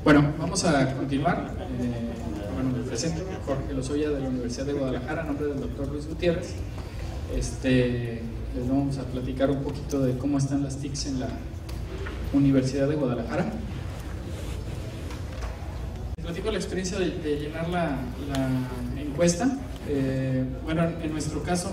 Bueno, vamos a continuar. Me presento, Jorge Lozoya de la Universidad de Guadalajara, a nombre del doctor Luis Gutiérrez. Les vamos a platicar un poquito de cómo están las TICs en la Universidad de Guadalajara. Les platico la experiencia de llenar la encuesta. En nuestro caso,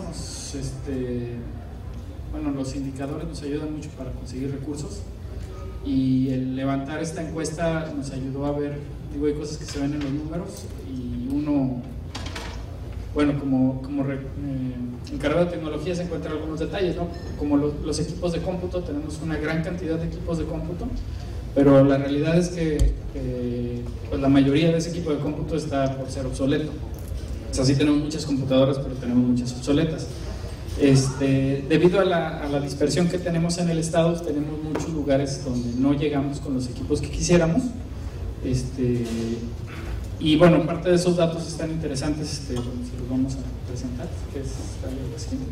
los indicadores nos ayudan mucho para conseguir recursos. Y el levantar esta encuesta nos ayudó a ver, hay cosas que se ven en los números y uno, como encargado de tecnología se encuentran algunos detalles, ¿no? Como los equipos de cómputo, tenemos una gran cantidad de equipos de cómputo, pero la realidad es que pues la mayoría de ese equipo de cómputo está por ser obsoleto. O sea, sí tenemos muchas computadoras, pero tenemos muchas obsoletas. Debido a la dispersión que tenemos en el estado, tenemos muchos lugares donde no llegamos con los equipos que quisiéramos. Y bueno, parte de esos datos están interesantes, se los vamos a presentar, que es la siguiente.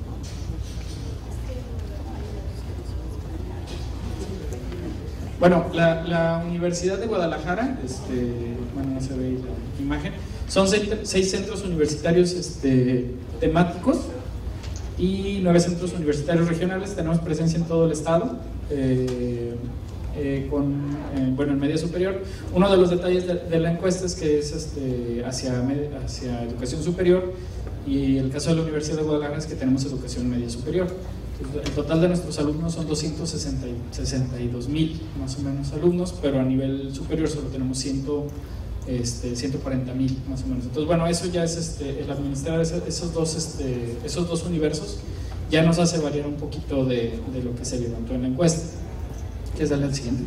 Bueno, la Universidad de Guadalajara, no se ve la imagen, son 6 centros universitarios temáticos y 9 centros universitarios regionales. Tenemos presencia en todo el estado, en media superior. Uno de los detalles de la encuesta es que es hacia educación superior, y el caso de la Universidad de Guadalajara es que tenemos educación media superior. Entonces, el total de nuestros alumnos son 262,000 más o menos alumnos, pero a nivel superior solo tenemos 140,000 más o menos. Entonces, bueno, eso ya es el administrar esos dos universos ya nos hace variar un poquito de lo que se levantó en la encuesta. ¿Quieres darle al siguiente?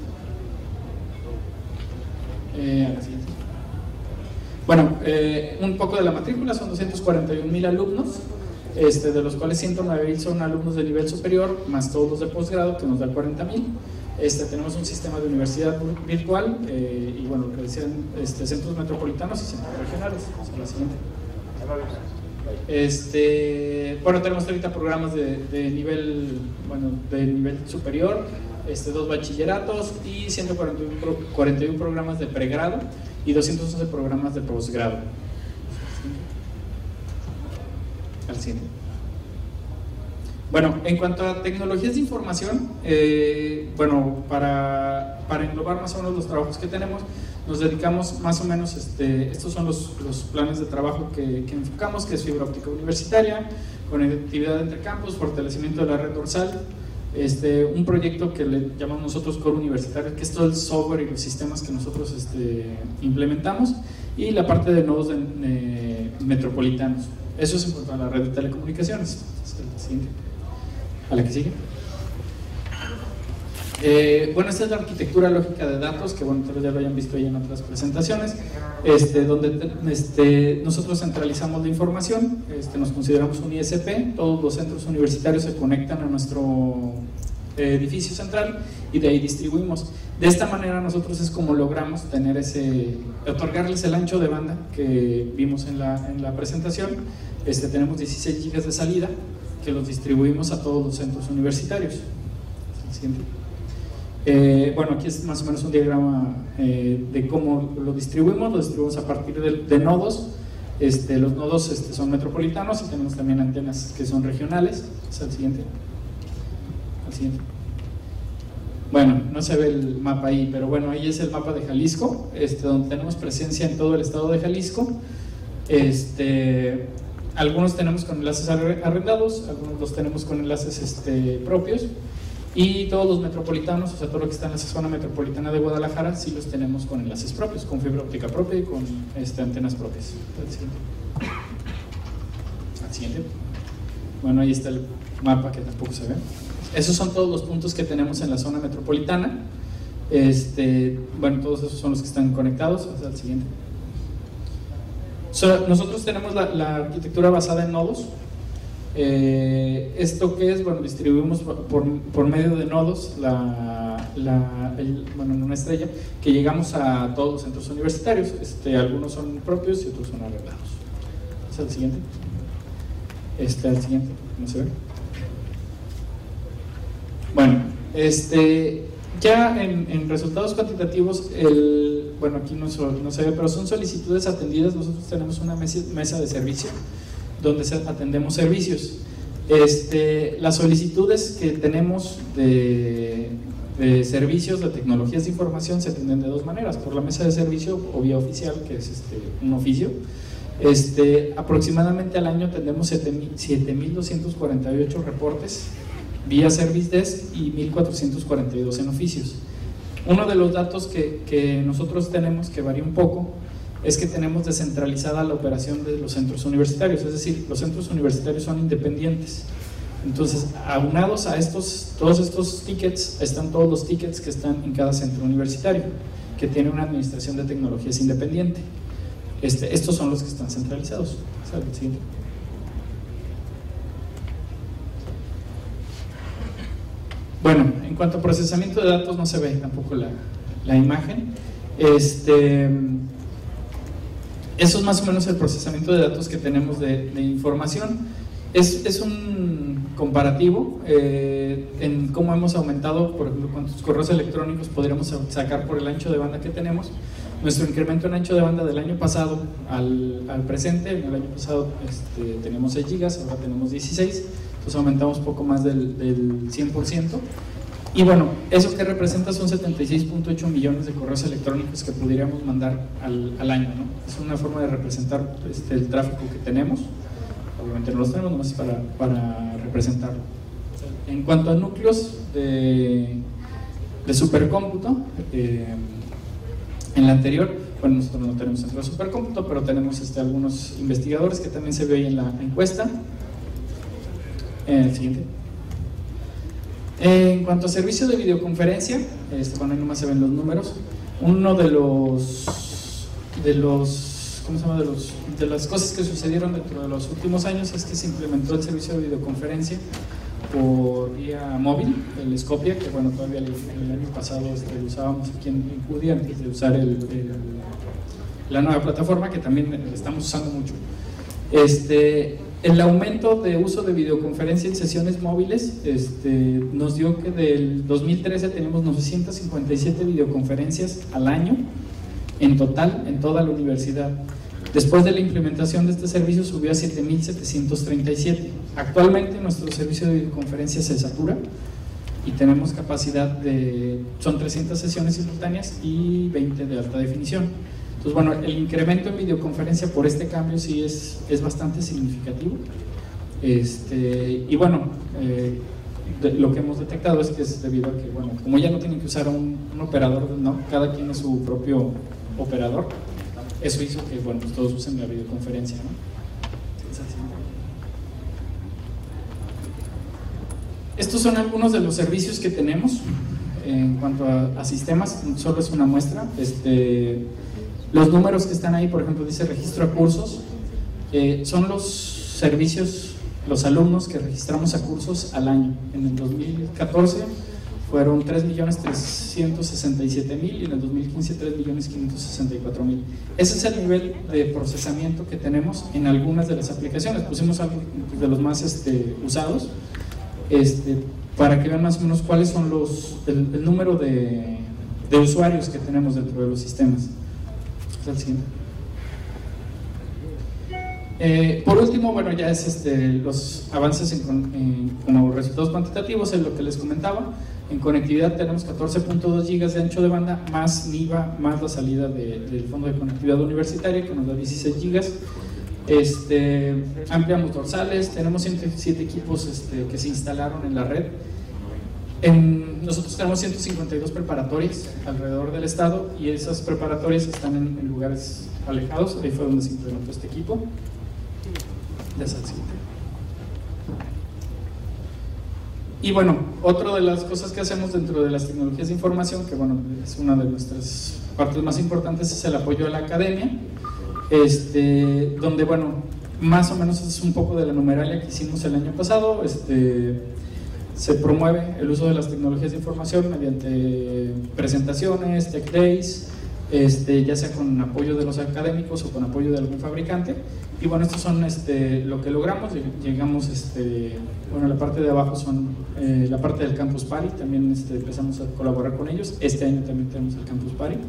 Al siguiente. Bueno, un poco de la matrícula, son 241,000 alumnos, de los cuales 109,000 son alumnos de nivel superior, más todos los de posgrado, que nos da 40,000. Tenemos un sistema de universidad virtual y bueno, lo que decían, centros metropolitanos y centros regionales. Vamos a la siguiente. Tenemos ahorita programas de nivel superior, 2 bachilleratos y 141 programas de pregrado y 211 programas de posgrado. Al siguiente. Bueno, en cuanto a tecnologías de información, para englobar más o menos los trabajos que tenemos, nos dedicamos más o menos, estos son los planes de trabajo que enfocamos, que es fibra óptica universitaria, conectividad entre campus, fortalecimiento de la red dorsal, un proyecto que le llamamos nosotros Core Universitario, que es todo el software y los sistemas que nosotros implementamos, y la parte de nodos metropolitanos. Eso es en cuanto a la red de telecomunicaciones. A la que sigue. Esta es la arquitectura lógica de datos, que ustedes ya lo hayan visto ahí en otras presentaciones, donde nosotros centralizamos la información, nos consideramos un ISP, todos los centros universitarios se conectan a nuestro edificio central y de ahí distribuimos. De esta manera nosotros es como logramos tener otorgarles el ancho de banda que vimos en la presentación. Tenemos 16 GB de salida, que los distribuimos a todos los centros universitarios. Aquí es más o menos un diagrama de cómo lo distribuimos a partir de nodos. Los nodos son metropolitanos y tenemos también antenas que son regionales. Al siguiente. Bueno, no se ve el mapa ahí, pero bueno, ahí es el mapa de Jalisco, donde tenemos presencia en todo el estado de Jalisco. Algunos tenemos con enlaces arrendados, algunos los tenemos con enlaces propios, y todos los metropolitanos, o sea, todo lo que está en esa zona metropolitana de Guadalajara, sí los tenemos con enlaces propios, con fibra óptica propia y con antenas propias. Al siguiente. Bueno, ahí está el mapa que tampoco se ve. Esos son todos los puntos que tenemos en la zona metropolitana. Todos esos son los que están conectados. Hasta el siguiente. Nosotros tenemos la arquitectura basada en nodos. ¿Esto qué es? Bueno, distribuimos por medio de nodos en una estrella, que llegamos a todos los centros universitarios. Algunos son propios y otros son arreglados. Hasta el siguiente. Al siguiente. ¿No se ve? Bueno, Ya en resultados cuantitativos, bueno, aquí no se ve, pero son solicitudes atendidas. Nosotros tenemos una mesa de servicio donde atendemos servicios. Las solicitudes que tenemos de servicios de tecnologías de información se atienden de dos maneras: por la mesa de servicio o vía oficial, que es un oficio. Aproximadamente al año atendemos 7.248 reportes vía Service Desk y 1.442 en oficios. Uno de los datos que nosotros tenemos, que varía un poco, es que tenemos descentralizada la operación de los centros universitarios, es decir, los centros universitarios son independientes. Entonces, aunados a todos estos tickets, están todos los tickets que están en cada centro universitario, que tiene una administración de tecnologías independiente. Estos son los que están centralizados. Siguiente. Bueno, en cuanto a procesamiento de datos, no se ve tampoco la imagen. Eso es más o menos el procesamiento de datos que tenemos de información. Es un comparativo en cómo hemos aumentado, por ejemplo, cuántos correos electrónicos podríamos sacar por el ancho de banda que tenemos. Nuestro incremento en ancho de banda del año pasado al presente: en el año pasado teníamos 6 gigas, ahora tenemos 16, entonces aumentamos poco más del 100%. Y bueno, eso que representa son 76.8 millones de correos electrónicos que pudiéramos mandar al año, ¿no? Es una forma de representar el tráfico que tenemos. Obviamente no los tenemos, nomás para representarlo. En cuanto a núcleos de supercómputo, en la anterior, bueno, nosotros no tenemos centro de supercómputo, pero tenemos algunos investigadores que también se ve ahí en la encuesta. El siguiente. En cuanto a servicio de videoconferencia, bueno, ahí nomás se ven los números. Uno de las cosas que sucedieron dentro de los últimos años es que se implementó el servicio de videoconferencia por vía móvil, el Scopia, que bueno, todavía el año pasado lo usábamos aquí en CUDI antes de usar la nueva plataforma, que también estamos usando mucho. El aumento de uso de videoconferencia en sesiones móviles nos dio que del 2013 teníamos 957 videoconferencias al año en total en toda la universidad. Después de la implementación de este servicio subió a 7.737. Actualmente nuestro servicio de videoconferencia se satura y tenemos capacidad son 300 sesiones simultáneas y 20 de alta definición. Entonces, bueno, el incremento en videoconferencia por este cambio sí es bastante significativo. Y bueno, lo que hemos detectado es que es debido a que, bueno, como ya no tienen que usar un operador, ¿no? Cada quien es su propio operador. Eso hizo que, bueno, pues todos usen la videoconferencia, ¿no? Estos son algunos de los servicios que tenemos en cuanto a sistemas. Solo es una muestra. Los números que están ahí, por ejemplo, dice registro a cursos, son los servicios, los alumnos que registramos a cursos al año. En el 2014 fueron 3.367.000 y en el 2015 3.564.000. Ese es el nivel de procesamiento que tenemos en algunas de las aplicaciones. Pusimos algo de los más usados, para que vean más o menos cuáles son el número de usuarios que tenemos dentro de los sistemas. El siguiente. Por último, bueno, ya es los avances como resultados cuantitativos, en lo que les comentaba. En conectividad tenemos 14.2 gigas de ancho de banda, más NIVA, más la salida del Fondo de Conectividad Universitaria, que nos da 16 gigas. Ampliamos dorsales, tenemos 107 equipos que se instalaron en la red. Nosotros tenemos 152 preparatorias alrededor del estado y esas preparatorias están en lugares alejados. Ahí fue donde se implementó este equipo. Y bueno, otra de las cosas que hacemos dentro de las tecnologías de información, que bueno, es una de nuestras partes más importantes, es el apoyo a la academia, donde bueno, más o menos es un poco de la numeralia que hicimos el año pasado. Se promueve el uso de las tecnologías de información mediante presentaciones, tech days, ya sea con apoyo de los académicos o con apoyo de algún fabricante. Y bueno, estos son lo que logramos. Llegamos, bueno, la parte de abajo son la parte del Campus Party, también empezamos a colaborar con ellos. Este año también tenemos el Campus Party.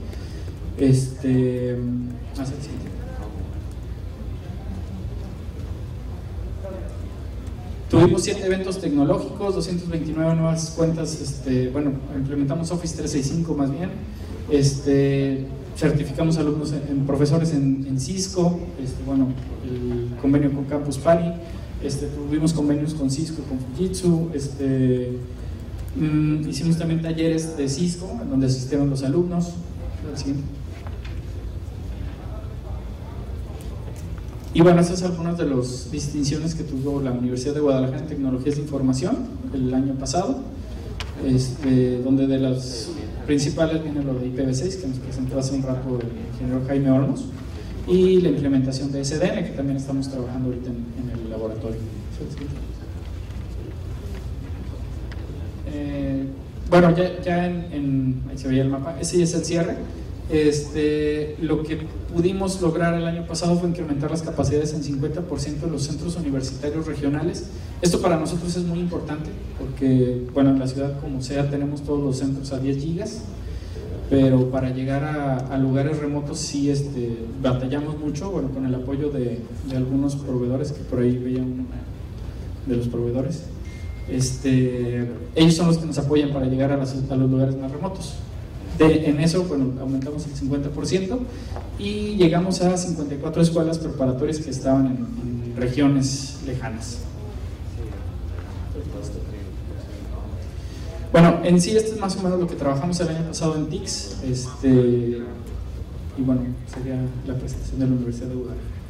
Tuvimos 7 eventos tecnológicos, 229 nuevas cuentas, bueno, implementamos Office 365 más bien, certificamos alumnos profesores en Cisco, bueno, el convenio con Campus Party, tuvimos convenios con Cisco, con Fujitsu, hicimos también talleres de Cisco, en donde asistieron los alumnos. Y bueno, esas son algunas de las distinciones que tuvo la Universidad de Guadalajara en Tecnologías de Información el año pasado, donde de las principales viene lo de IPv6 que nos presentó hace un rato el ingeniero Jaime Olmos, y la implementación de SDN, que también estamos trabajando ahorita en el laboratorio. Bueno, ya ahí se veía el mapa, ese ya es el cierre. Lo que pudimos lograr el año pasado fue incrementar las capacidades en 50% de los centros universitarios regionales. Esto para nosotros es muy importante porque, bueno, en la ciudad como sea tenemos todos los centros a 10 gigas, pero para llegar a lugares remotos sí batallamos mucho, bueno, con el apoyo de algunos proveedores, que por ahí veía uno de los proveedores. Ellos son los que nos apoyan para llegar a los lugares más remotos. En eso, bueno, aumentamos el 50% y llegamos a 54 escuelas preparatorias que estaban en regiones lejanas. Bueno, en sí esto es más o menos lo que trabajamos el año pasado en TICS, y bueno, sería la presentación de la Universidad de Guadalajara.